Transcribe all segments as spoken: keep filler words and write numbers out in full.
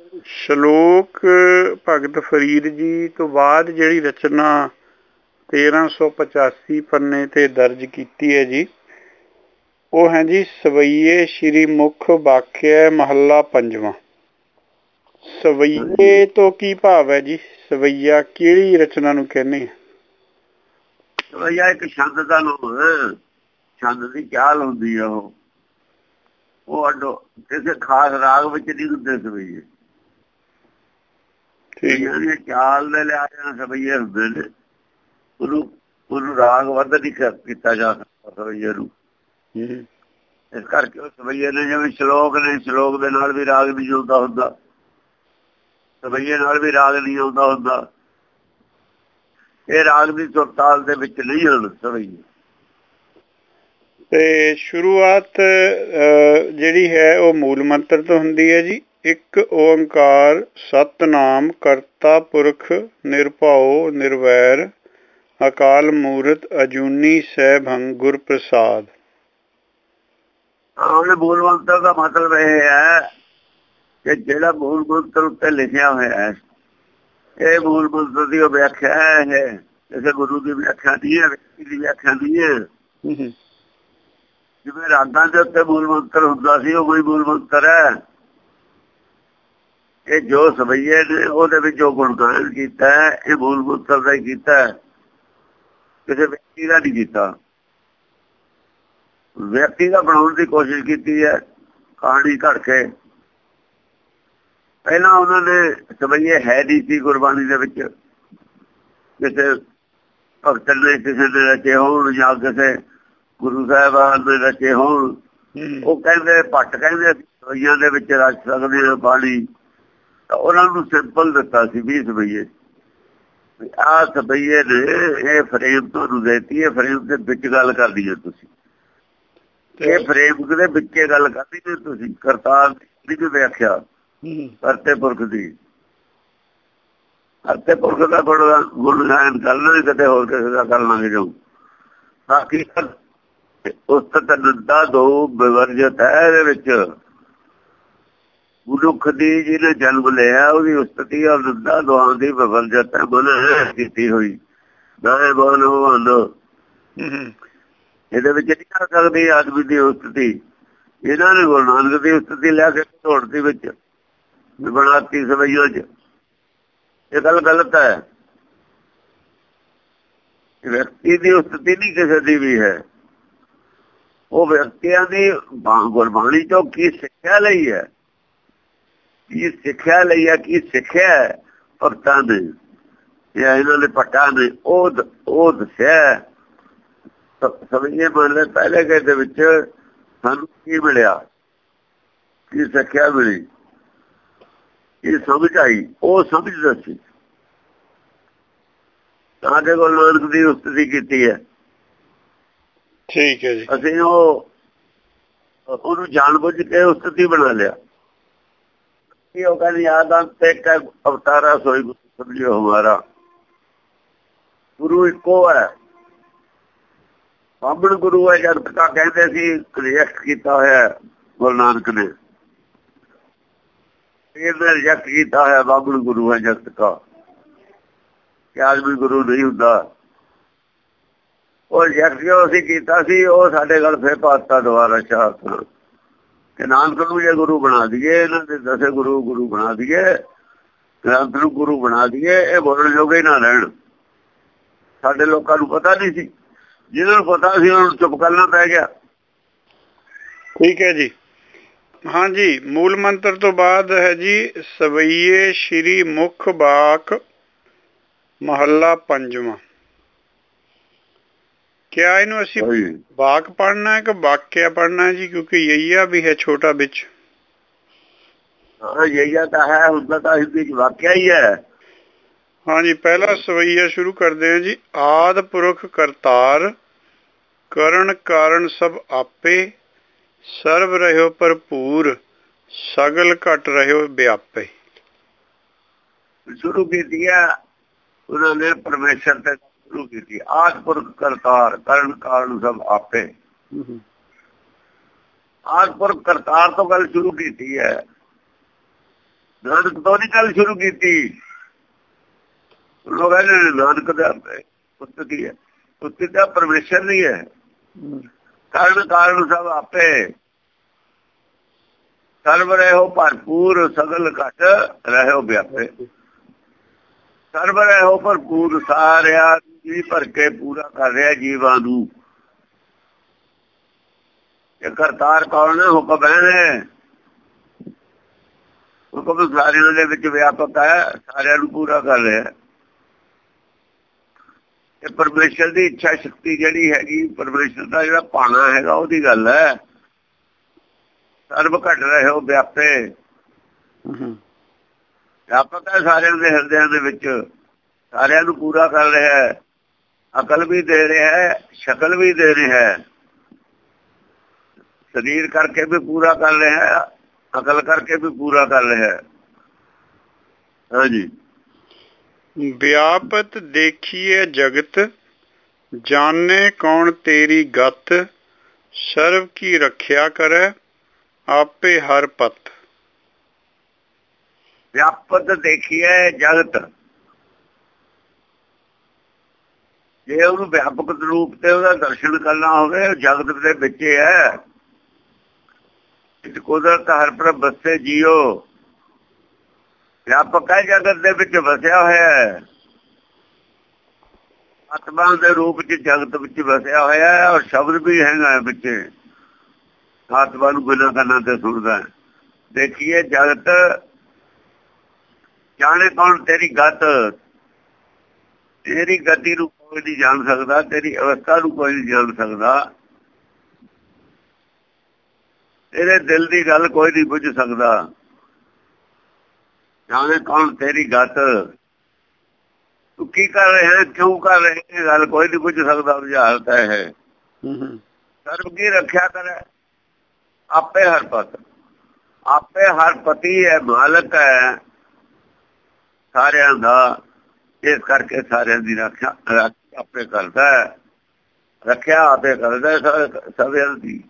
ਸ਼ਲੋਕ ਭਗਤ ਫਰੀਦ ਜੀ ਤੋਂ ਬਾਅਦ ਜਿਹੜੀ ਰਚਨਾ ਤੇਰਾਂ ਸੌ ਪਚਾਸੀ ਪੰਨੇ ਤੇ ਦਰਜ ਕੀਤੀ ਹੈ ਜੀ, ਉਹ ਹੈ ਜੀ ਸਵਈਏ ਸ਼੍ਰੀ ਮੁਖ ਵਾਕਿਆ ਮਹੱਲਾ ਪੰਜਵਾਂ। ਸਵਈਏ ਤੋਂ ਕੀ ਭਾਵ ਹੈ ਜੀ? ਸਵਈਆ ਕਿਹੜੀ ਰਚਨਾ ਨੂੰ ਕਹਿੰਦੇ ਆ? ਸਵਈਆ ਇੱਕ ਛੰਦ ਦਾ ਨਾਮ ਹੈ, ਛੰਦ ਦੀ ਚਾਲ ਹੁੰਦੀ ਆ। ਉਹ ਉਹ ਅੱਡੋ ਕਿਸੇ ਖਾਸ ਰਾਗ ਵਿੱਚ ਨਹੀਂ ਹੁੰਦੇ ਸਵਈਏ। ਸਵਈਆਂ ਚਾਲ ਦੇ ਲਿਆ ਸਵਈਏ ਹੁੰਦੇ ਨੇ। ਉਹਨੂੰ ਉਹਨੂੰ ਰਾਗ ਵੱਧ ਨਹੀਂ ਕੀਤਾ ਜਾ ਸਕਦਾ ਸਵਈਏ ਨੂੰ। ਇਸ ਕਰਕੇ ਉਹ ਸਵਈਏ ਨੇ, ਜਿਵੇਂ ਸ਼ਲੋਕ ਨੇ, ਸ਼ਲੋਕ ਦੇ ਨਾਲ ਵੀ ਰਾਗ ਨਹੀਂ ਆਉਂਦਾ ਹੁੰਦਾ, ਸਵਈਏ ਨਾਲ ਵੀ ਰਾਗ ਨਹੀਂ ਆਉਂਦਾ ਹੁੰਦਾ। ਇਹ ਰਾਗ ਦੀ ਸੁਰਤਾਲ ਦੇ ਵਿੱਚ ਨਹੀਂ ਹਨ ਸਵਈਏ। ਤੇ ਸ਼ੁਰੂਆਤ ਜਿਹੜੀ ਹੈ ਉਹ ਮੂਲ ਮੰਤਰ ਤੋਂ ਹੁੰਦੀ ਹੈ ਜੀ। ਇੱਕ ਓੰਕਾਰ ਸਤਿਨਾਮ ਕਰਤਾ ਪੁਰਖ ਨਿਰਭਉ ਨਿਰਵੈਰ ਅਕਾਲ ਮੂਰਤ ਅਜੂਨੀ ਸੈਭੰ ਗੁਰ ਪ੍ਰਸਾਦ। ਉਹਨੇ ਮੂਲ ਮੰਤਰ ਦਾ ਮਤਲਬ ਇਹ ਹੈ ਕਿ ਜਿਹੜਾ ਮੂਲ ਮੰਤਰ ਉੱਤੇ ਲਿਖਿਆ ਹੋਇਆ ਹੈ, ਇਹ ਮੂਲ ਮੰਤਰ ਦੀ ਉਹ ਵਿਆਖਿਆ ਹੈ। ਕਿਸੇ ਗੁਰੂ ਦੀ ਵਿਆਖਿਆ ਨਹੀਂ ਹੈ, ਵਿਅਕਤੀ ਦੀ ਵਿਆਖਿਆ ਨਹੀਂ ਹੈ। ਜਿਵੇਂ ਰਾਗਾਂ ਦੇ ਉੱਤੇ ਮੂਲ ਮੰਤਰ ਹੁੰਦਾ ਸੀ, ਉਹ ਕੋਈ ਮੂਲ ਮੰਤਰ ਹੈ। ਇਹ ਜੋ ਸਵਈਏ ਨੇ ਉਹਦੇ ਵਿੱਚ ਜੋ ਗੁਣਗਾਨ ਕੀਤਾ ਹੈ, ਇਹ ਮੂਲ ਮੰਤਰ ਦਾ ਹੀ ਕੀਤਾ, ਕਿਸੇ ਵਿਅਕਤੀ ਦਾ ਨਹੀਂ ਕੀਤਾ। ਵਿਅਕਤੀ ਦਾ ਬਣਾਉਣ ਦੀ ਕੋਸ਼ਿਸ਼ ਕੀਤੀ ਹੈ ਕਹਾਣੀ ਘੜ ਕੇ। ਪਹਿਲਾਂ ਉਹਨਾਂ ਨੇ ਸਵਈਏ ਹੈ ਨਹੀਂ ਸੀ ਗੁਰਬਾਣੀ ਦੇ ਵਿੱਚ। ਕਿਸੇ ਭਗਤ ਨੇ ਕਿਸੇ ਨੇ ਰਚੇ ਹੋਣ ਜਾਂ ਕਿਸੇ ਗੁਰੂ ਸਾਹਿਬਾਨ ਦੇ ਰਚੇ ਹੋਣ। ਉਹ ਕਹਿੰਦੇ ਭੱਟ ਕਹਿੰਦੇ ਸਵਈਆਂ ਦੇ ਵਿੱਚ ਰਚ ਸਕਦੇ ਹਾਂ ਬਾਣੀ, ਤਾਂ ਉਹਨਾਂ ਨੂੰ ਸਿੰਪਲ ਦਿੱਤਾ ਸੀ ਵੀ ਸਵਈਏ ਆਹ ਸਵਈਏ ਨੇ ਇਹ ਫਰੇਮ ਤੁਹਾਨੂੰ ਦੇਤੀ ਹੈ, ਫਰੇਮ ਦੇ ਵਿੱਚ ਗੱਲ ਕਰਦੀ ਹੈ ਤੁਸੀਂ। ਇਹ ਫਰੇਮ ਦੇ ਵਿੱਚ ਗੱਲ ਕਰਦੀ ਹੈ ਤੁਸੀਂ। ਕਰਤਾਰ ਦੀ ਵੀ ਵਿਆਖਿਆ ਕਰਤੇ ਪੁਰਖ ਦੀ, ਕਰਤੇ ਪੁਰਖ ਦਾ ਗੁਣ ਗਾਇਨ ਕਰਨਾ, ਕਿਤੇ ਹੋਰ ਕਿਸੇ ਦਾ ਕਰ ਲਾਂਗੇ ਜਾਊ। ਬਾਕੀ ਉਸਤਤ ਨਿੰਦਾ ਦੋ ਵਿਵਰਜਿਤ ਹੈ। ਇਹਦੇ ਵਿੱਚ ਮਨੁੱਖ ਦੀ ਜਿਹਨੇ ਜਨਮ ਲਿਆ ਉਹਦੀ ਉਸਤਤੀ ਔਰ ਨਿੰਦਾ ਦੋਹਾਂ ਦੀ ਵਿਵਰਜਿਤ ਹੈ, ਮਨ ਕੀਤੀ ਹੋਈ। ਨਾ ਬੋਲ ਬੋਲੋ ਇਹਦੇ ਵਿੱਚ ਨਹੀਂ ਕਰ ਸਕਦੀ ਆਦਮੀ ਦੀ ਉਸਤਤੀ। ਇਹਨਾਂ ਨੇ ਗੁਰੂ ਨਾਨਕ ਦੀ ਉਸਤਤੀ ਲਿਆ ਕੇ ਢੋੜਤੀ ਵਿੱਚ ਬਣਾਤੀ ਸਵਈਆਂ ਚ। ਇਹ ਗੱਲ ਗਲਤ ਹੈ। ਵਿਅਕਤੀ ਦੀ ਉਸਤਤੀ ਨਹੀਂ ਕਿਸੇ ਦੀ ਵੀ ਹੈ। ਉਹ ਵਿਅਕਤੀਆਂ ਦੀ ਗੁਰਬਾਣੀ ਚੋਂ ਕੀ ਸਿੱਖਿਆ ਲਈ ਹੈ, ਕੀ ਸਿੱਖਿਆ ਲਈ ਹੈ, ਕੀ ਸਿੱਖਿਆ ਭਗਤਾਂ ਨੇ ਜਾਂ ਇਹਨਾਂ ਦੇ ਭੱਟਾਂ ਨੇ, ਉਹ ਉਹ ਦੱਸਿਆ। ਸਵਈਏ ਮੰਨਦੇ ਪਹਿਲੇ ਕੇ ਦੇ ਵਿੱਚ ਸਾਨੂੰ ਕੀ ਮਿਲਿਆ, ਕੀ ਸਿੱਖਿਆ ਮਿਲੀ, ਕੀ ਸਮਝ ਆਈ, ਉਹ ਸਮਝ ਦੱਸੀ। ਤਾਂ ਕਿ ਗੁਰੂ ਨਾਨਕ ਦੀ ਉਸਤਤੀ ਕੀਤੀ ਹੈ। ਠੀਕ ਹੈ ਜੀ। ਅਸੀਂ ਉਹ ਉਹਨੂੰ ਜਾਣ ਬੁੱਝ ਕੇ ਉਸਤਤੀ ਬਣਾ ਲਿਆ। ਉਹ ਕਹਿੰਦੇ ਯਾਦ ਤੇ ਅਵਤਾਰਾ ਸੋਈ ਸਮਝਿਓ ਹਮਾਰਾ। ਗੁਰੂ ਇੱਕੋ ਹੈ, ਬਾਬਣ ਗੁਰੂ ਹੈ। ਜਗਤ ਕਾ ਕਹਿੰਦੇ ਸੀ ਰਿਜੈਕਟ ਕੀਤਾ ਹੋਇਆ ਗੁਰੂ ਨਾਨਕ ਨੇ। ਇਹਨੇ ਰਿਜੈਕਟ ਕੀਤਾ ਹੋਇਆ ਬਾਬਣ ਗੁਰੂ ਹੈ ਜਗਤ ਕਾ, ਕਿ ਆਦਮੀ ਗੁਰੂ ਨਹੀਂ ਹੁੰਦਾ। ਉਹ ਰਿਜੈਕਟ ਜੋ ਅਸੀਂ ਕੀਤਾ ਸੀ, ਉਹ ਸਾਡੇ ਗੱਲ ਫੇਰ ਪਾਤਾ ਦੁਬਾਰਾ ਸ਼ਾਸਤਰ ਕਿ ਨਾਨਕ ਨੂੰ ਜੇ ਗੁਰੂ ਬਣਾ ਦਈਏ, ਇਹਨਾਂ ਦੇ ਦਸੇ ਗੁਰੂ ਗੁਰੂ ਬਣਾ ਦਈਏ, ਗ੍ਰੰਥ ਨੂੰ ਗੁਰੂ ਬਣਾ ਦਈਏ, ਇਹ ਬੋਲਣ ਜੋਗੇ ਨਾ ਰਹਿਣ। ਸਾਡੇ ਲੋਕਾਂ ਨੂੰ ਪਤਾ ਨਹੀਂ ਸੀ, ਜਿਹਨਾਂ ਨੂੰ ਪਤਾ ਸੀ ਉਹਨਾਂ ਨੂੰ ਚੁੱਪ ਕਰਨਾ ਪੈ ਗਿਆ। ਠੀਕ ਹੈ ਜੀ। ਹਾਂਜੀ, ਮੂਲ ਮੰਤਰ ਤੋਂ ਬਾਅਦ ਹੈ ਜੀ ਸਵਈਏ ਸ਼੍ਰੀ ਮੁਖ ਵਾਕ ਮਹੱਲਾ ਪੰਜਵਾਂ। ਕਿਆ ਇਹਨੂੰ ਅਸੀਂ ਵਾਕ ਪੜ੍ਹਨਾ ਹੈ ਕਿ ਵਾਕਿਆ ਪੜ੍ਹਨਾ ਹੈ ਜੀ? ਕਿਉਂਕਿ ਯਈਆ ਵੀ ਹੈ ਛੋਟਾ ਵਿੱਚ। ਹਾਂ ਯਈਆ ਤਾਂ ਹੈ, ਹੁੰਦਾ ਤਾਂ ਹਿੰਦੀ ਚ ਵਾਕਿਆ ਹੀ ਹੈ। ਹਾਂਜੀ, ਪਹਿਲਾ ਸਵਈਆ ਸ਼ੁਰੂ ਕਰਦੇ ਹਾਂ ਜੀ। ਆਦਿ ਪੁਰਖ ਕਰਤਾਰ ਕਰਨ ਕਾਰਨ ਸਭ ਆਪੇ ਸਰਬ ਰਹਿਓ ਭਰਪੂਰ ਸਗਲ ਘਟ ਰਹਿਓ ਵਿਆਪੇ। ਸ਼ੁਰੂ ਕੀਤੀ ਹੈ ਉਹਨਾਂ ਨੇ ਪਰਮੇਸ਼ਰ ਤੇ ਸ਼ੁਰੂ ਕੀਤੀ। ਆਦਿ ਪੁਰਖ ਕਰਤਾਰ ਕਰਨ ਕਾਰਨ ਸਭ ਆਪੇ। ਆਦਿ ਪੁਰਖ ਕਰਤਾਰ ਤੋਂ ਗੱਲ ਸ਼ੁਰੂ ਕੀਤੀ ਹੈ। ਨਾਨਕ ਤੋਂ ਨਹੀਂ ਗੱਲ ਸ਼ੁਰੂ ਕੀਤੀ। ਲੋਕ ਕਹਿੰਦੇ ਨਾਨਕ ਦਾ ਪੁੱਤ ਕੀ ਹੈ, ਪੁੱਤ ਤਾਂ ਪਰਮੇਸ਼ਰ ਨਹੀਂ ਹੈ। ਕਾਰਨ ਕਾਰਨ ਸਭ ਆਪੇ, ਸਰਬ ਰਹਿਓ ਭਰਪੂਰ ਸਗਲ ਘਟ ਰਹਿਓ ਵਿਆਪੇ। ਸਰਬ ਰਹਿਓ ਭਰਪੂਰ, ਸਾਰਿਆਂ ਜੀ ਭਰ ਕੇ ਪੂਰਾ ਕਰ ਰਿਹਾ ਜੀਵਾਂ ਨੂੰ। ਇਹ ਕਰਤਾਰ ਕੌਣ ਹੈ? ਹੁਕਮ ਹੈ। ਹੁਕਮ ਸਾਰਿਆਂ ਦੇ ਵਿੱਚ ਵਿਆਪਕ ਹੈ, ਸਾਰਿਆਂ ਨੂੰ ਪੂਰਾ ਕਰ ਰਿਹਾ। ਇਹ ਪਰਮੇਸ਼ਰ ਦੀ ਇੱਛਾ ਸ਼ਕਤੀ ਜਿਹੜੀ ਹੈਗੀ, ਪਰਮੇਸ਼ਰ ਦਾ ਜਿਹੜਾ ਪਾਣਾ ਹੈਗਾ, ਉਹਦੀ ਗੱਲ ਹੈ। ਸਰਬ ਘਟ ਰਹੇ ਹੋ ਵਿਆਪੇ, ਵਿਆਪਕ ਹੈ ਸਾਰਿਆਂ ਦੇ ਹਿਰਦਿਆਂ ਦੇ ਵਿੱਚ, ਸਾਰਿਆਂ ਨੂੰ ਪੂਰਾ ਕਰ ਰਿਹਾ ਹੈ। ਅਕਲ ਵੀ ਦੇ ਰਿਹਾ ਹੈ, ਸ਼ਕਲ ਵੀ ਦੇ ਰਿਹਾ ਹੈ, ਸਰੀਰ ਕਰਕੇ ਵੀ ਪੂਰਾ ਕਰ ਰਿਹਾ ਹੈ, ਅਕਲ ਕਰਕੇ ਵੀ ਪੂਰਾ ਕਰ ਰਿਹਾ ਹੈ। ਹਾਂਜੀ। ਵਿਆਪਤ ਦੇਖੀਏ ਜਗਤ, ਜਾਣੇ ਕੌਣ ਤੇਰੀ ਗਤ। ਸਰਬ ਕੀ ਰੱਖਿਆ ਕਰੇ, ਆਪੇ ਹਰ ਪਤ। ਵਿਆਪਤ ਦੇਖੀਏ ਜਗਤ, ਜੇ ਉਹਨੂੰ ਵਿਆਪਕ ਰੂਪ ਤੇ ਉਹਦਾ ਦਰਸ਼ਨ ਕਰਨਾ ਹੋਵੇ, ਜਗਤ ਦੇ ਵਿੱਚ ਹੈ। ਕੁਦਰਤ ਹਰ ਪ੍ਰਭ ਬਸੇ ਜੀਓ, ਵਿਆਪਕ ਹੈ, ਜਗਤ ਦੇ ਵਿੱਚ ਵਸਿਆ ਹੋਇਆ ਹੈ। ਆਤਮਾ ਦੇ ਰੂਪ ਚ ਜਗਤ ਵਿੱਚ ਵਸਿਆ ਹੋਇਆ ਹੈ, ਔਰ ਸ਼ਬਦ ਵੀ ਹੈਗਾ ਵਿੱਚ। ਆਤਮਾ ਨੂੰ ਬਿਨਾਂ ਕੰਨਾਂ ਤੇ ਸੁਣਦਾ। ਦੇਖੀਏ ਜਗਤ, ਜਾਣੇ ਕੌਣ ਤੇਰੀ ਗਤ। ਤੇਰੀ ਗਤੀ ਨੂੰ ਕੋਈ ਨਹੀਂ ਜਾਣ ਸਕਦਾ, ਤੇਰੀ ਅਵਸਥਾ ਨੂੰ ਕੋਈ ਨਹੀਂ ਜਾਣ ਸਕਦਾ, ਤੇਰੇ ਦਿਲ ਦੀ ਗੱਲ ਕੋਈ ਨਹੀਂ ਬੁੱਝ ਸਕਦਾ। ਜਾਣੇ ਕੌਣ ਤੇਰੀ ਗਤ, ਤੂੰ ਕੀ ਕਰ ਰਿਹਾ, ਕਿਉਂ ਕਰ ਰਿਹਾ, ਇਹ ਗੱਲ ਕੋਈ ਨਹੀਂ ਬੁੱਝ ਸਕਦਾ। ਬੁਝਾਰਤ ਹੈ। ਸਰਬ ਕੀ ਰੱਖਿਆ ਕਰੇ, ਆਪੇ ਹਰ ਪਤ। ਆਪੇ ਹਰ ਪਤੀ ਹੈ, ਮਾਲਕ ਹੈ ਸਾਰਿਆਂ ਦਾ। ਇਸ ਕਰਕੇ ਸਾਰਿਆਂ ਦੀ ਰੱਖਿਆ ਆਪੇ ਕਰਦਾ ਹੈ, ਰੱਖਿਆ ਆਪੇ ਕਰਦਾ ਸਭਿਆਂ ਦੀ।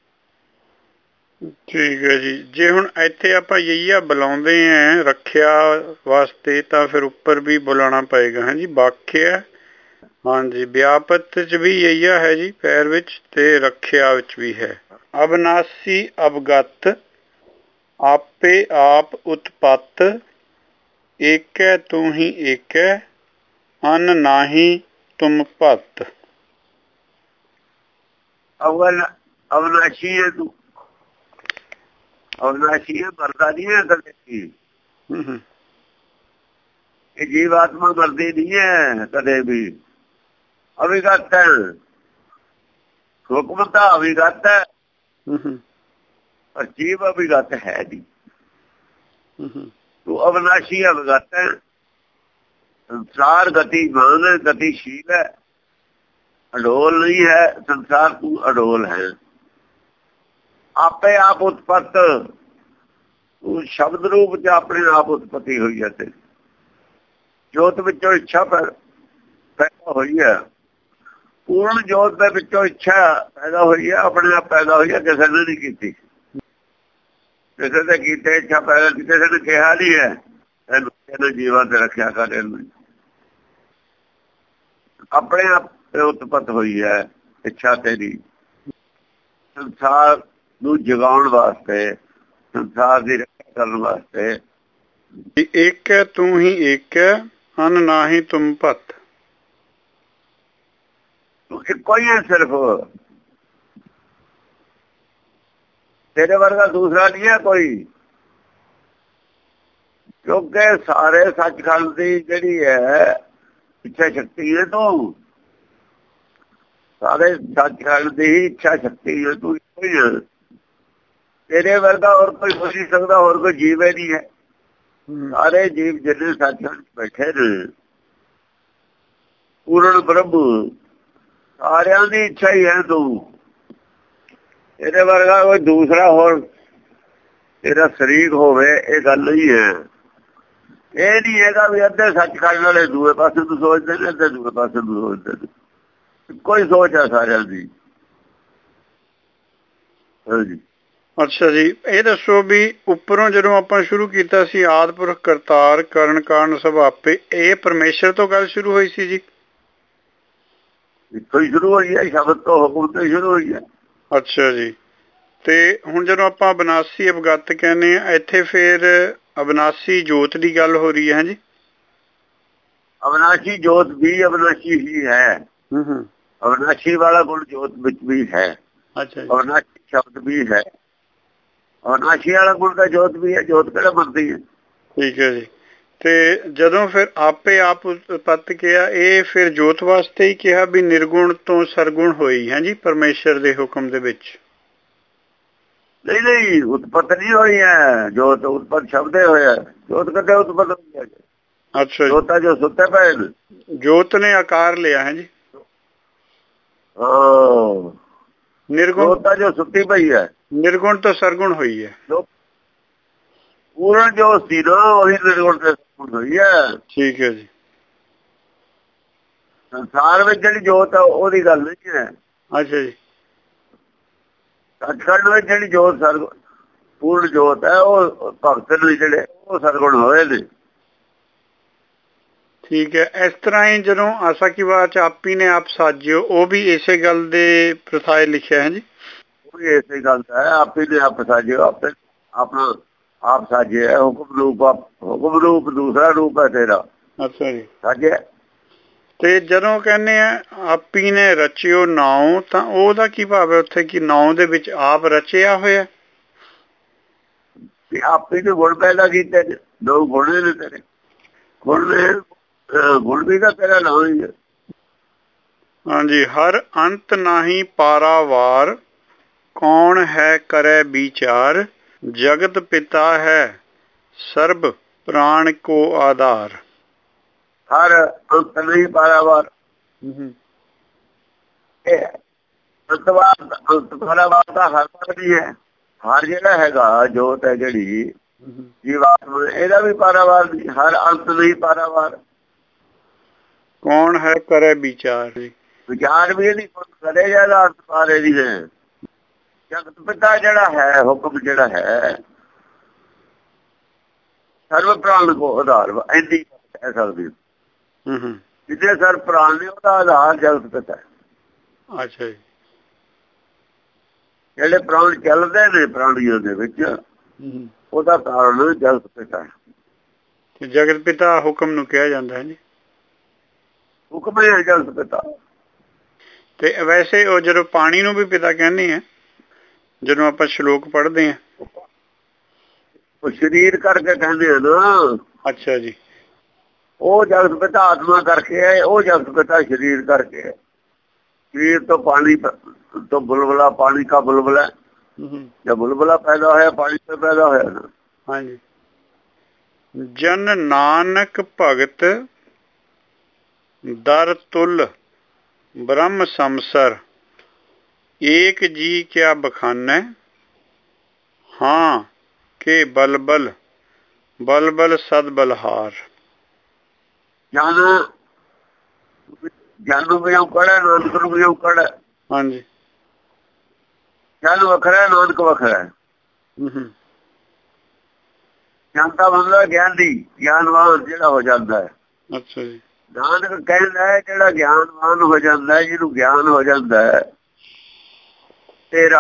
ਠੀਕ ਹੈ ਜੀ। ਜੇ ਹੁਣ ਇੱਥੇ ਆਪਾਂ ਯਈਆ ਬੁਲਾਉਂਦੇ ਆ ਰੱਖਿਆ ਵਾਸਤੇ, ਤਾਂ ਫਿਰ ਉੱਪਰ ਵੀ ਬੁਲਾਉਣਾ ਪਏਗਾ। ਹਾਂਜੀ, ਵਾਖਿਆ। ਹਾਂਜੀ, ਵਿਆਪਤ ਚ ਵੀ ਯਈਆ ਹੈ ਜੀ ਪੈਰ ਵਿੱਚ, ਤੇ ਰੱਖਿਆ ਵਿੱਚ ਵੀ ਹੈ। ਅਬਨਾਸੀ ਅਵਗਤ, ਆਪੇ ਆਪ ਉਤਪਤ। ਏਕੈ ਤੂੰ ਹੀ ਏਕੈ, ਅਨ ਨਾਹੀ ਤੁਮ ਭਤ। ਅਵਲ ਅਵਨਾਸ਼ੀ ਹੈ ਤੂੰ, ਅਵਨਾਸ਼ੀ ਹੈ, ਮਰਦਾ ਨਹੀਂ ਹੈ ਕਦੇ। ਇਹ ਜੀਵ ਆਤਮਾ ਮਰਦੀ ਨਹੀਂ ਹੈ ਕਦੇ ਵੀ। ਅਵਿਗਤ ਹੈ, ਹੁਕਮ ਤਾਂ ਅਵਿਗਤ ਹੈ, ਪਰ ਜੀਵ ਅਵਿਗਤ ਹੈ ਨਹੀਂ। ਤੂੰ ਅਵਨਾਸ਼ੀ ਅਵਗਤ ਹੈ। ਸੰਸਾਰ ਗਤੀਮਾਨ ਹੈ, ਗਤੀਸ਼ੀਲ ਹੈ, ਅਡੋਲ ਨਹੀਂ ਹੈ। ਸੰਸਾਰ ਤੂੰ ਅਡੋਲ ਹੈ। ਆਪੇ ਆਪ ਉਤਪਤ, ਤੂੰ ਸ਼ਬਦ ਰੂਪ ਚ ਆਪਣੇ ਆਪ ਉਤਪਤੀ ਹੋਈ ਹੈ। ਤੇ ਜੋਤ ਵਿੱਚੋਂ ਇੱਛਾ ਪੈਦਾ ਹੋਈ ਹੈ, ਪੂਰਨ ਜੋਤ ਦੇ ਵਿੱਚੋਂ ਇੱਛਾ ਪੈਦਾ ਹੋਈ ਹੈ, ਆਪਣੇ ਆਪ ਪੈਦਾ ਹੋਈ ਹੈ, ਕਿਸੇ ਨੇ ਨਹੀਂ ਕੀਤੀ। ਕਿਸੇ ਨੇ ਕੀਤੇ ਇੱਛਾ ਪੈਦਾ, ਕਿਸੇ ਨੇ ਕਿਹਾ ਨਹੀਂ ਹੈ ਇਹਨੂੰ ਜੀਵਾਂ ਤੇ ਰੱਖਿਆ ਕਰ। ਇਹਨੂੰ ਆਪਣੇ ਆਪ ਉਤਪਤ ਹੋਈ ਹੈ ਇੱਛਾ ਤੇਰੀ, ਸੰਸਾਰ ਨੂੰ ਜਗਾਉਣ ਵਾਸਤੇ, ਸੰਸਾਰ ਦੀ ਰੱਖਿਆ ਕਰਨ ਵਾਸਤੇ। ਇੱਕ ਹੈ ਤੂੰ ਹੀ ਇੱਕ ਹੈ, ਅਨ ਨਾਹੀ ਤੁਮ ਭਤ। ਤੂੰ ਇੱਕੋ ਹੀ ਹੈ ਸਿਰਫ, ਤੇਰੇ ਵਰਗਾ ਦੂਸਰਾ ਨਹੀਂ ਹੈ ਕੋਈ। ਕਿਉਂਕਿ ਸਾਰੇ ਸੱਚਖੰਡ ਦੀ ਜਿਹੜੀ ਹੈ ਇੱਛਾ ਸ਼ਕਤੀ ਹੈ ਤੂੰ, ਸਾਰੇ ਸੱਚਖੰਡ ਦੀ ਇੱਛਾ ਸ਼ਕਤੀ ਹੈ ਤੂੰ, ਇੱਕੋ ਹੀ ਹੈ। ਤੇਰੇ ਵਰਗਾ ਹੋਰ ਕੋਈ ਹੋ ਨਹੀਂ ਸਕਦਾ, ਹੋਰ ਕੋਈ ਜੀਵ ਹੀ ਨਹੀਂ ਹੈ। ਸਾਰੇ ਜੀਵ ਜਿਹੜੇ ਸੱਚਖੰਡ ਬੈਠੇ ਨੇ, ਪੂਰਨ ਬ੍ਰਹਮ, ਸਾਰਿਆਂ ਦੀ ਇੱਛਾ ਹੀ ਹੈ ਤੂੰ। ਇਹਦੇ ਵਰਗਾ ਕੋਈ ਦੂਸਰਾ ਹੋਰ ਤੇਰਾ ਸ਼ਰੀਕ ਹੋਵੇ, ਇਹ ਗੱਲ ਨਹੀਂ ਹੈ। ਇਹ ਨਹੀਂ ਹੈਗਾ ਵੀ ਅੱਧੇ ਸੱਚਖੰਡ ਵਾਲੇ ਦੂਏ ਪਾਸੇ ਨੂੰ ਸੋਚਦੇ ਨੇ, ਅੱਧੇ ਦੂਏ ਪਾਸੇ ਨੂੰ ਸੋਚਦੇ ਨੇ। ਕੋਈ ਸੋਚ ਹੈ ਸਾਰਿਆਂ ਦੀ। ਹਾਂਜੀ। ਅੱਛਾ ਜੀ, ਇਹ ਦੱਸੋ ਵੀ ਉੱਪਰੋਂ ਜਦੋਂ ਆਪਾਂ ਸ਼ੁਰੂ ਕੀਤਾ ਸੀ ਆਦਿ ਪੁਰਖ ਕਰਤਾਰ ਕਰਨ ਕਾਰਨ ਸਭ ਆਪੇ, ਇਹ ਪਰਮੇਸ਼ਰ ਤੋਂ ਗੱਲ ਸ਼ੁਰੂ ਹੋਈ ਸੀ ਜੀ? ਇੱਥੋਂ ਹੀ ਸ਼ੁਰੂ ਹੋਈ ਹੈ, ਸ਼ਬਦ ਤੋਂ ਹੁਕਮ ਤੋਂ ਸ਼ੁਰੂ ਹੋਈ ਹੈ। ਅੱਛਾ ਜੀ, ਤੇ ਹੁਣ ਜਦੋਂ ਆਪਾਂ ਅਬਿਨਾਸੀ ਅਵਗਤ ਕਹਿੰਦੇ ਆ, ਇੱਥੇ ਫੇਰ ਅਬਿਨਾਸੀ ਜੋਤ ਦੀ ਗੱਲ ਹੋ ਰਹੀ ਹੈ ਜੀ? ਅਵਿਨਾਸ਼ੀ ਜੋਤ ਵੀ ਅਵਿਨਾਸ਼ੀ ਹੀ ਹੈ। ਹੂੰ ਹੂੰ ਅਵਿਨਾਸ਼ੀ ਵਾਲਾ ਗੁਣ ਜੋਤ ਵਿੱਚ ਵੀ ਹੈ। ਅੱਛਾ ਜੀ, ਅਵਿਨਾਸ਼ੀ ਸ਼ਬਦ ਵੀ ਹੈ। ਅਵਿਨਾਸ਼ੀ ਵਾਲਾ ਗੁਣ ਦਾ ਜੋਤ ਵੀ ਹੈ। ਜੋਤ ਕਿਹੜਾ ਬਣਦੀ ਹੈ? ਠੀਕ ਹੈ ਜੀ। ਤੇ ਜਦੋਂ ਫਿਰ ਆਪੇ ਆਪ ਉਤਪਤ ਕਿਹਾ, ਇਹ ਫਿਰ ਜੋਤ ਵਾਸਤੇ ਹੀ ਕਿਹਾ ਵੀ ਨਿਰਗੁਣ ਤੋਂ ਸਰਗੁਣ ਹੋਈ ਹੈ ਜੀ ਪਰਮੇਸ਼ਰ ਦੇ ਹੁਕਮ ਦੇ ਵਿੱਚ? ਨਹੀਂ ਨਹੀਂ, ਉਤਪਤ ਨਹੀਂ ਹੋਈ ਹੈ ਜੋਤ। ਉਤਪਤ ਸ਼ਬਦੇ ਹੋਇਆ। ਜੋਤ ਕਦੇ ਉਤਪਤ ਹੋਈ ਹੈ? ਅੱਛਾ ਜੀ, ਜੋਤਾਂ ਜੋ ਸੁੱਤੇ ਪਏ ਨੇ, ਜੋਤ ਨੇ ਆਕਾਰ ਲਿਆ ਹੈ ਜੀ। ਹਾਂ, ਨਿਰਗੁਣ, ਜੋਤਾਂ ਜੋ ਸੁੱਤੀ ਪਈ ਹੈ, ਨਿਰਗੁਣ ਤੋਂ ਸਰਗੁਣ ਹੋਈ ਹੈ। ਪੂਰਨ ਜੋ ਸੀ ਨਾ, ਉਹੀ ਨਿਰਗੁਣ ਤੇ ਸਰਗੁਣ ਹੋਈ ਹੈ। ਠੀਕ ਹੈ ਜੀ। ਸੰਸਾਰ ਵਿੱਚ ਜਿਹੜੀ ਜੋਤ ਹੈ ਉਹਦੀ ਗੱਲ ਨਹੀਂ ਹੈ। ਅੱਛਾ ਜੀ, ਸੱਚਖੰਡ ਵਿੱਚ ਜਿਹੜੀ ਜੋਤ ਸਰਗੁਣ ਪੂਰਨ ਜੋਤ ਹੈ, ਉਹ ਭਗਤ ਨੇ ਜਿਹੜੇ ਉਹ ਸਰਗੁਣ ਹੋਏ ਨੇ। ਠੀਕ ਹੈ। ਇਸ ਤਰ੍ਹਾਂ ਹੀ ਜਦੋਂ ਆਸਾ ਕੀ ਬਾਤ ਆਪੀ ਨੇ ਆਪ ਸਾਜਿਓ, ਉਹ ਵੀ ਇਸੇ ਗੱਲ ਦੇ ਪ੍ਰਥਾਏ ਲਿਖਿਆ ਹੈ ਜੀ? ਉਹ ਵੀ ਇਸੇ ਗੱਲ ਦਾ ਹੈ, ਆਪੀ ਨੇ ਆਪ ਸਾਜਿਓ, ਆਪੇ ਆਪਣਾ ਆਪ ਸਾਜਿਆ। ਹੁਕਮ ਰੂਪ, ਹੁਕਮ ਰੂਪ ਦੂਸਰਾ ਰੂਪ ਹੈ ਤੇਰਾ। ਅੱਛਾ ਜੀ। ਸਾਜਿਆ। ਤੇ ਜਦੋਂ ਕਹਿੰਦੇ ਆ ਆਪੀ ਨੇ ਰਚਿਓ ਨਾਉ, ਤਾਂ ਉਹਦਾ ਕੀ ਭਾਵ ਹੈ ਉੱਥੇ? ਕਿ ਨਾਉ ਦੇ ਵਿੱਚ ਆਪ ਰਚਿਆ ਹੋਇਆ? ਆਪੀ ਨੇ ਗੁਣ ਪੈਦਾ ਕੀਤੇ, ਦੋ ਗੁਣ ਨੇ ਤੇਰੇ। ਗੁਣ ਨੇ ਗੁਣ ਵੀ ਤਾਂ ਤੇਰਾ ਨਾਮ ਹੀ ਹੈ। ਹਾਂਜੀ, ਹਰ ਅੰਤ ਨਾਹੀ ਪਾਰਾਵਾਰ, ਕੌਣ ਹੈ ਕਰੇ ਵਿਚਾਰ, ਜਗਤ ਪਿਤਾ ਹੈ ਸਰਬ ਪ੍ਰਾਣ ਕੋ ਆਧਾਰ। ਹਰ ਅੰਤ ਨਹੀਂ ਪਾਰਾਵਾਰ, ਅੰਤਵਾਰ ਅੰਤ ਪਾਰਾਵਾਰ ਦਾ ਹਰ ਪਦ ਨਹੀਂ ਹੈ। ਹਰ ਜਿਹੜਾ ਹੈਗਾ ਜੋਤ ਹੈ ਜਿਹੜੀ ਜੀਵਾਤਮਾ, ਇਹਦਾ ਵੀ ਪਾਰਾਵਾਰ ਨਹੀਂ। ਹਰ ਅੰਤ ਨਹੀਂ ਪਾਰਾਵਾਰ। ਕੌਣ ਹੈ ਕਰੇ ਵਿਚਾਰ? ਵਿਚਾਰ ਵੀ ਇਹਦੀ ਕਰੇ ਜਿਹੜਾ ਅੰਤ ਪਾਰੇ ਦੀ ਹੈ। ਜਗਤ ਪਿਤਾ ਜਿਹੜਾ ਹੈ, ਹੁਕਮ ਜਿਹੜਾ ਹੈ, ਸਰਵ ਪ੍ਰਾਣ ਕੋ ਆਧਾਰ, ਇੰਨੀ ਕਹਿ ਸਕਦੇ। ਜਿੱਥੇ ਸਰਵ ਪ੍ਰਾਣ ਨੇ ਉਹਦਾ ਆਧਾਰ ਜਗਤ ਪਿਤਾ। ਅੱਛਾ ਜੀ। ਜਿਹੜੇ ਪ੍ਰਾਣ ਚੱਲਦੇ ਨੇ ਪ੍ਰਾਣੀਆਂ ਦੇ ਵਿੱਚ, ਉਹਦਾ ਕਾਰਨ ਜਗਤ ਪਿਤਾ ਹੈ। ਜਗਤ ਪਿਤਾ ਹੁਕਮ ਨੂੰ ਕਿਹਾ ਜਾਂਦਾ ਹੈ ਜੀ? ਹੁਕਮ ਹੈ ਜਗਤ ਪਿਤਾ। ਤੇ ਵੈਸੇ ਉਹ ਜਦੋਂ ਪਾਣੀ ਨੂੰ ਵੀ ਪਿਤਾ ਕਹਿੰਦੇ ਆ, ਜਦੋਂ ਆਪਾਂ ਸ਼ਲੋਕ ਪੜ੍ਹਦੇ ਹਾਂ, ਉਹ ਸਰੀਰ ਕਰਕੇ ਕਹਿੰਦੇ ਆ ਨਾ। ਅੱਛਾ ਜੀ। ਉਹ ਜਗਤ ਪਿਤਾ ਆਤਮਾ ਕਰਕੇ ਹੈ, ਉਹ ਜਗਤ ਪਿਤਾ ਸਰੀਰ ਕਰਕੇ ਹੈ। ਸਰੀਰ ਤੋਂ ਪਾਣੀ ਤੋਂ ਬੁਲਬੁਲਾ, ਪਾਣੀ ਕਾ ਬੁਲਬੁਲਾ, ਜब बुलबुला पैदा होया पानी से पैदा होया ना। हाँ जी। जन नानक भगत दर तुल ब्रह्म समसर, एक जी क्या बखानै, हाँ के बलबल बलबल सद बलहार। जन जन भी कड़ा, नानक भी कड़ा। हाँ जी। जन वखरा, नानक वखरा। जनता मतलब ज्ञानी, ज्ञानवान जिहड़ा हो जाता है। अच्छा जी। नानक कहता है जिहड़ा ज्ञानवान हो जाता है, जिन्हों ज्ञान हो जाता है, तेरा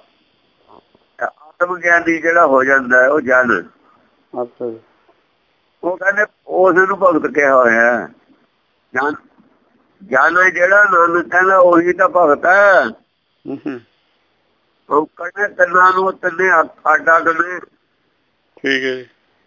आत्म ज्ञानी जिहड़ा हो जाता है वो जन। अच्छा जी। वो कहते उस नूं भगत कहा होया है। जन जन है जिहड़ा, नानक कहना उही तां भगत है। ਉਹ ਕਹਿੰਦੇ ਤਿੰਨਾਂ ਨੂੰ, ਤਿੰਨੇ ਅੱਡ ਅੱਡ ਨੇ। ਠੀਕ ਹੈ ਜੀ।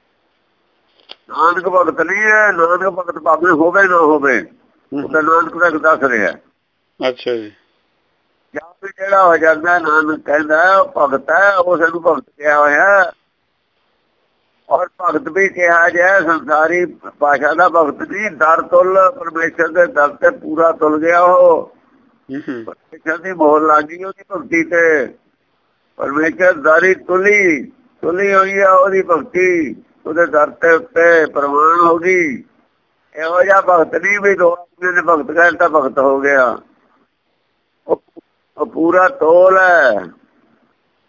ਨਾਨਕ ਭਗਤ ਨਹੀਂ ਹੈ। ਨਾਨਕ ਭਗਤ ਭਾਵੇਂ ਹੋਵੇ ਨਾ ਹੋਵੇ, ਉਹ ਤਾਂ ਨਾਨਕ ਦਾ ਦੱਸ ਰਿਹਾ। ਅੱਛਾ ਜੀ। ਜਾਂ ਵੀ ਜਿਹੜਾ ਹੋ ਜਾਂਦਾ ਨਾਨਕ ਕਹਿੰਦਾ ਉਹ ਭਗਤ ਹੈ, ਉਸ ਨੂੰ ਭਗਤ ਕਿਹਾ ਹੋਇਆ। ਔਰ ਭਗਤ ਵੀ ਕਿਹਾ ਜਾਏ ਸੰਸਾਰੀ ਭਾਸ਼ਾ ਦਾ ਭਗਤ ਨਹੀਂ। ਦਰ ਤੁਲ ਪਰਮੇਸ਼ਰ ਦੇ ਦਰ ਤੇ ਪੂਰਾ ਤੁਲ ਗਿਆ। ਉਹ ਪਰਮੇਸ਼ਰ ਦੀ ਮੋਹਰ ਲੱਗ ਗਈ ਉਹਦੀ ਭਗਤੀ ਤੇ। ਪਰਮੇਸ਼ਰ ਦਾਰੀ ਤੁਲੀ ਤੁਲੀ ਹੋਈ ਆ ਉਹਦੀ ਭਗਤੀ, ਉਹਦੇ ਦਰ ਤੇ ਉੱਤੇ ਪ੍ਰਮਾਣ ਹੋ ਗਈ। ਇਹੋ ਜਿਹਾ ਭਗਤ ਨਹੀਂ ਵੀ ਦੋ ਆਦਮੀ ਨੇ ਭਗਤ ਕਹਿ ਤਾਂ ਭਗਤ ਹੋ ਗਿਆ। ਉਹ ਪੂਰਾ ਤੋਲ ਹੈ।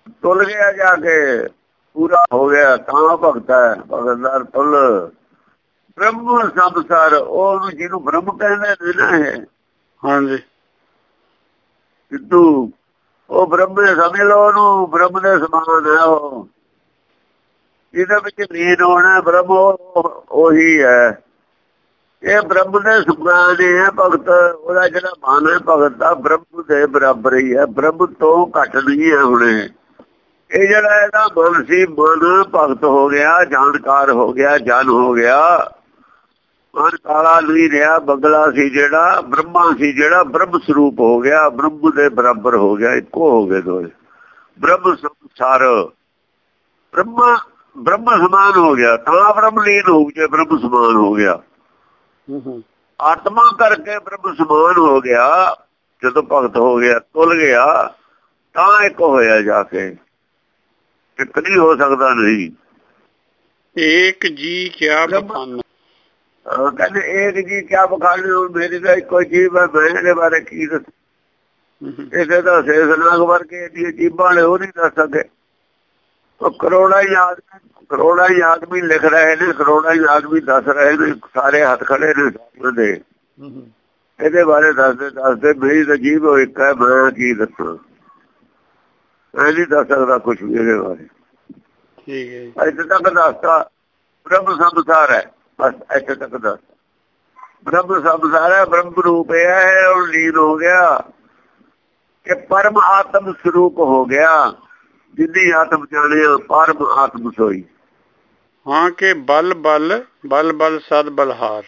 ਤੁਲ ਗਿਆ ਜਾ ਕੇ ਪੂਰਾ ਹੋ ਗਿਆ ਤਾਂ ਭਗਤ ਹੈ। ਭਗਤਦਾਰ ਤੁਲ ਬ੍ਰਹਮ ਸੰਸਾਰ ਉਹਨੂੰ ਜਿਹਨੂੰ ਬ੍ਰਹਮ ਕਹਿੰਦੇ ਨੇ ਨਾ ਇਹ ਹਾਂਜੀ ਸਿੱਧੂ ਉਹ ਬ੍ਰਹਮ ਸਮਝ ਲਓ ਉਹਨੂੰ ਬ੍ਰਹਮ ਦੇ ਸਮਾਨ ਹੈ। ਉਹ ਜਿਹਦੇ ਵਿੱਚ ਲੀਨ ਹੋਣਾ ਬ੍ਰਹਮ ਉਹੀ ਹੈ। ਇਹ ਬ੍ਰਹਮ ਦੇ ਸਮਾਨ ਹੈ ਭਗਤ। ਉਹਦਾ ਜਿਹੜਾ ਮਨ ਹੈ ਭਗਤ ਦਾ ਬ੍ਰਹਮ ਦੇ ਬਰਾਬਰ ਹੀ ਹੈ। ਬ੍ਰਹਮ ਤੋਂ ਘੱਟ ਨਹੀਂ ਹੈ। ਹੁਣ ਇਹ ਜਿਹੜਾ ਇਹਦਾ ਮਨ ਸੀ ਮਨ ਭਗਤ ਹੋ ਗਿਆ ਜਾਣਕਾਰ ਹੋ ਗਿਆ ਜਨ ਹੋ ਗਿਆ। ਮਨ ਕਾਲਾ ਨਹੀਂ ਰਿਹਾ ਬਗਲਾ ਸੀ ਜਿਹੜਾ ਬ੍ਰਹਮਾ ਸੀ ਜਿਹੜਾ ਬ੍ਰਹਮ ਸਰੂਪ ਹੋ ਗਿਆ ਬ੍ਰਹਮ ਦੇ ਬਰਾਬਰ ਹੋ ਗਿਆ ਇੱਕੋ ਹੋ ਗਏ ਦੋਏ। ਬ੍ਰਹਮ ਸੰਸਾਰ ਬ੍ਰਹਮਾ ਬ੍ਰਹਮ ਸਮਾਨ ਹੋ ਗਿਆ ਤਾਂ ਬ੍ਰਹਮ ਲੀਨ ਹੋ ਜੇ ਬ੍ਰਹਮ ਸਮਾਨ ਹੋ ਗਿਆ। ਆਤਮਾ ਕਰਕੇ ਬ੍ਰਹਮ ਸਮਾਨ ਹੋ ਗਿਆ। ਜਦੋਂ ਭਗਤ ਹੋ ਗਿਆ ਤੁਲ ਗਿਆ ਤਾਂ ਇੱਕ ਹੋਇਆ ਜਾ ਕੇ ਇੱਕ ਨਹੀਂ ਹੋ ਸਕਦਾ। ਨਹੀਂ ਏਕ ਜੀ ਕਿਆ ਬਖਾਨਾ ਕਹਿੰਦੇ ਏਕ ਜੀ ਕਿਆ ਬਖਾਨੇ। ਮੇਰੀ ਤਾਂ ਇੱਕੋ ਚੀਜ਼ ਮੈਂ ਇਹਦੇ ਬਾਰੇ ਕੀ ਦੱਸ ਇਸੇ ਤਾਂ ਸ਼ੇਸ਼ਨਾਗ ਵਰਗੇ ਇਹਦੀਆਂ ਜੀਬਾਂ ਨੇ ਉਹ ਨਹੀਂ ਦੱਸ ਸਕੇ। ਉਹ ਕਰੋੜਾਂ ਹੀ ਆਦਮੀ ਕਰੋੜਾਂ ਹੀ ਆਦਮੀ ਲਿਖ ਰਹੇ ਨੇ ਕਰੋੜਾਂ ਹੀ ਆਦਮੀ ਦੱਸ ਰਹੇ ਨੇ ਸਾਰੇ ਹੱਥ ਖੜੇ ਨੇ ਸਾਰਿਆਂ ਦੇ ਇਹਦੇ ਬਾਰੇ ਦੱਸਦੇ ਦੱਸਦੇ ਮੇਰੀ ਤਾਂ ਜੀਭ ਉਹ ਇੱਕ ਹੈ। ਮੈਂ ਕੀ ਦੱਸਾਂ ਮੈਂ ਨਹੀਂ ਦੱਸ ਸਕਦਾ ਕੁਛ ਵੀ ਇਹਦੇ ਬਾਰੇ। ਠੀਕ ਹੈ ਇੱਥੇ ਤੱਕ ਦੱਸਤਾ ਬ੍ਰਹਮ ਸੰਸਾਰ ਹੈ ਬਸ ਇੱਥੇ ਤੱਕ ਦੱਸ ਬ੍ਰਹਮ ਸੰਸਾਰ ਹੈ। ਬ੍ਰਹਮ ਰੂਪ ਇਹ ਹੈ ਉਹ ਲੀਨ ਹੋ ਗਿਆ ਕਿ ਪਰਮ ਆਤਮ ਸਰੂਪ ਹੋ ਗਿਆ। ਜਿੰਨੀ ਆਤਮ ਜਾਣਿਆ ਪਰਮ ਆਤਮ ਸੋਈ। ਹਾਂ ਕਿ ਬਲ ਬਲ ਬਲ ਬਲ ਸਦ ਬਲਹਾਰ।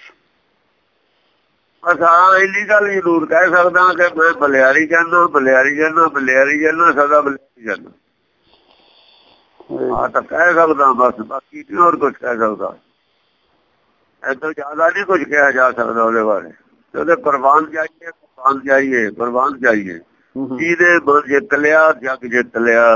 ਬਸ ਹਾਂ ਇੰਨੀ ਗੱਲ ਜ਼ਰੂਰ ਕਹਿ ਸਕਦਾ ਕਿ ਮੈਂ ਬਲਿਆਰੀ ਜਾਂਦਾ ਬਲਿਆਰੀ ਜਾਂਦਾ ਬਲਿਆਰੀ ਜਾਂਦਾ ਸਦਾ ਬਲਿਆਰੀ ਜਾਂਦਾ। ਹਾਂ ਤਾਂ ਕਹਿ ਸਕਦਾ ਬਸ ਬਾਕੀ ਨਹੀਂ ਹੋਰ ਕੁਛ ਕਹਿ ਸਕਦਾ। ਏਦੋਂ ਜ਼ਿਆਦਾ ਨਹੀਂ ਕੁਛ ਕਿਹਾ ਜਾ ਸਕਦਾ ਉਹਦੇ ਬਾਰੇ। ਉਹਦੇ ਕੁਰਬਾਨ ਜਾਈਏ ਕੁਰਬਾਨ ਜਾਈਏ ਕੁਰਬਾਨ ਜਾਈਏ। ਜਿਹਨੇ ਮਨ ਜਿੱਤ ਲਿਆ ਜੱਗ ਜਿੱਤ ਲਿਆ।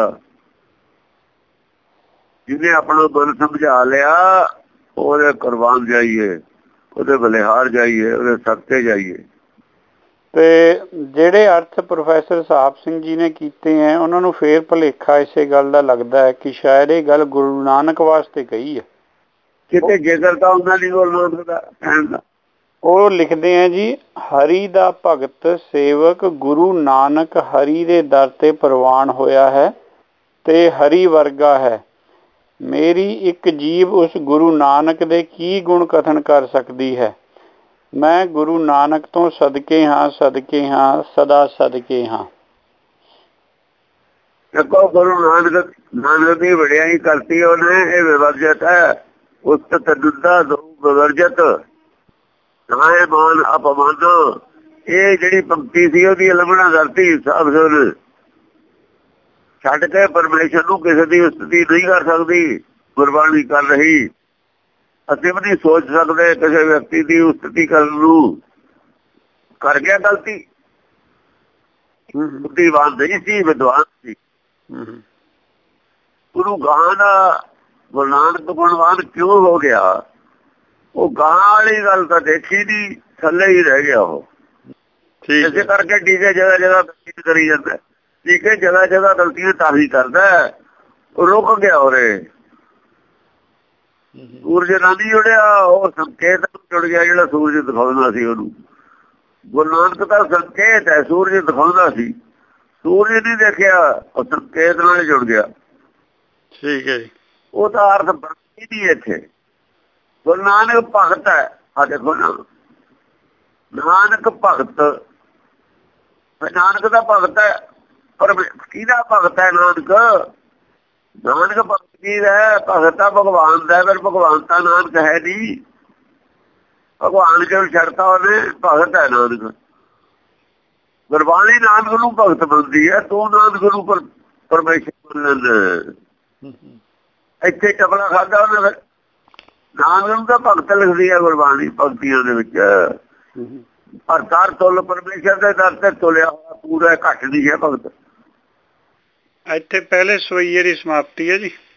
ਜਿਹਨੇ ਆਪਣਾ ਮਨ ਸਮਝਾ ਲਿਆ ਉਹਦੇ ਕੁਰਬਾਨ ਜਾਈਏ ਉਹਦੇ ਬਲਿਹਾਰ ਜਾਈਏ ਉਹਦੇ ਸੱਤੇ ਜਾਈਏ। ਤੇ ਜਿਹੜੇ ਅਰਥ ਪ੍ਰੋਫੈਸਰ ਸਾਹਿਬ ਸਿੰਘ ਜੀ ਨੇ ਕੀਤੇ ਹੈ ਉਹਨਾਂ ਨੂੰ ਫੇਰ ਭੁਲੇਖਾ ਇਸੇ ਗੱਲ ਦਾ ਲੱਗਦਾ ਹੈ ਕਿ ਸ਼ਾਇਦ ਇਹ ਗੱਲ ਗੁਰੂ ਨਾਨਕ ਵਾਸਤੇ ਕਹੀ ਹੈ। ਕਿਤੇ ਜ਼ਿਕਰ ਤਾਂ ਉਹਨਾਂ ਦੀ ਗੁਰੂ ਨਾਨਕ ਦਾ ਕਹਿਣ ਦਾ। ਉਹ ਲਿਖਦੇ ਹੈ ਜੀ ਹਰੀ ਦਾ ਭਗਤ ਸੇਵਕ ਗੁਰੂ ਨਾਨਕ ਹਰੀ ਦੇ ਦਰ ਤੇ ਪ੍ਰਵਾਨ ਹੋਇਆ ਹੈ ਤੇ ਹਰੀ ਵਰਗਾ ਹੈ। ਮੇਰੀ ਇੱਕ ਜੀਭ ਉਸ ਗੁਰੂ ਨਾਨਕ ਦੇ ਕੀ ਗੁਣ ਕਥਨ ਕਰ ਸਕਦੀ ਹੈ। ਮੈਂ ਗੁਰੂ ਨਾਨਕ ਤੋਂ ਸਦਕੇ ਹਾਂ ਸਦਕੇ ਹਾਂ ਸਦਾ ਸਦਕੇ ਹਾਂ। ਦੇਖੋ ਗੁਰੂ ਨਾਨਕ ਨਾਨਕ ਦੀ ਵਡਿਆਈ ਕਰਤੀ ਉਹਨੇ ਇਹ ਵਿਵਰਜਤ ਹੈ। ਉਸਤ ਦੁੱਧਾ ਦੋ ਵਿਵਰਜਤ ਨਾਏ ਮਾਨ ਅਪਮਾਨ। ਇਹ ਜਿਹੜੀ ਪੰਕਤੀ ਸੀ ਉਹਦੀ ਉਲੰਘਣਾ ਕਰਤੀ ਸਾਬ ਸੁਣ ਛੱਡ ਕੇ ਪਰਮੇਸ਼ਰ ਨੂੰ ਕਿਸੇ ਦੀ ਉਸਤਤੀ ਨਹੀਂ ਕਰ ਸਕਦੀ ਗੁਰਬਾਣੀ ਕਰ ਰਹੀ। ਅਸੀਂ ਵੀ ਨਹੀਂ ਸੋਚ ਸਕਦੇ ਕਿਸੇ ਵਿਅਕਤੀ ਦੀ ਉਸਤਤੀ ਕਰਨ ਨੂੰ। ਕਰ ਗਿਆ ਗਲਤੀ। ਬੁੱਧੀਵਾਨ ਨਹੀਂ ਸੀ ਵਿਦਵਾਨ ਸੀ। ਉਹਨੂੰ ਗਾਂ ਦਾ ਗੁਰੂ ਨਾਨਕ ਗੁਣਵਾਨ ਕਿਉਂ ਹੋ ਗਿਆ। ਉਹ ਗਾਂ ਵਾਲੀ ਗੱਲ ਤਾਂ ਦੇਖੀ ਨਹੀਂ ਥੱਲੇ ਹੀ ਰਹਿ ਗਿਆ। ਉਹ ਇਸੇ ਕਰਕੇ ਟੀਕੇ ਜਗ੍ਹਾ ਜਗ੍ਹਾ ਗਲਤੀ ਕਰੀ ਜਾਂਦਾ। ਟੀਕੇ ਜਗ੍ਹਾ ਜਗ੍ਹਾ ਗਲਤੀਆਂ ਤਾਂ ਹੀ ਕਰਦਾ ਉਹ ਰੁਕ ਗਿਆ। ਉਰੇ ਸੂਰਜ ਨਾਲ ਨਹੀਂ ਜੁੜਿਆ ਉਹ ਸੰਕੇਤ ਜੁੜ ਗਿਆ ਜਿਹੜਾ ਸੂਰਜ ਦਿਖਾਉਂਦਾ ਸੀ ਉਹਨੂੰ। ਗੁਰੂ ਨਾਨਕ ਦਾ ਸੰਕੇਤ ਹੈ ਸੂਰਜ ਦਿਖਾਉਂਦਾ ਸੀ। ਸੂਰਜ ਨਹੀਂ ਦੇਖਿਆ ਉਹ ਸੰਕੇਤ ਨਾਲ ਜੁੜ ਗਿਆ। ਠੀਕ ਹੈ ਜੀ ਉਹ ਤਾਂ ਅਰਥ ਬਣਦੀ ਨਹੀਂ ਇੱਥੇ। ਗੁਰੂ ਨਾਨਕ ਭਗਤ ਹੈ। ਆ ਦੇਖੋ ਨਾ ਨਾਨਕ ਭਗਤ ਨਾਨਕ ਦਾ ਭਗਤ ਹੈ ਪਰ ਕਿਹਦਾ ਭਗਤ ਹੈ ਨਾਨਕ। ਨਾਨਕ ਭਗਤ ਕੀ ਹੈ ਭਗਤ ਤਾਂ ਭਗਵਾਨ ਦਾ। ਫਿਰ ਭਗਵਾਨ ਤਾਂ ਨਾਨਕ ਹੈ ਨਹੀਂ। ਭਗਵਾਨ ਕਿਉਂ ਛੱਡਤਾ ਉਹਨੇ ਭਗਤ ਹੈ ਨਾਨਕ। ਗੁਰਬਾਣੀ ਨਾਨਕ ਨੂੰ ਭਗਤ ਬਣਦੀ ਹੈ। ਤੂੰ ਨਾਨਕ ਨੂੰ ਪਰਮੇਸ਼ਰ ਮੰਨ। ਇੱਥੇ ਚਪਲਾ ਖਾਧਾ ਉਹਨੇ। ਫਿਰ ਨਾਨਕ ਨੂੰ ਤਾਂ ਭਗਤ ਲਿਖਦੀ ਹੈ ਗੁਰਬਾਣੀ ਭਗਤੀਆਂ ਦੇ ਵਿੱਚ। ਪਰ ਦਰ ਤੁਲ ਪਰਮੇਸ਼ਰ ਦੇ ਦਰ ਤੇ ਤੁਲਿਆ ਹੋਇਆ ਪੂਰਾ ਘੱਟ ਨਹੀਂ ਹੈ ਭਗਤ। ਇੱਥੇ ਪਹਿਲੇ ਸਵਈਏ ਦੀ ਸਮਾਪਤੀ ਹੈ ਜੀ।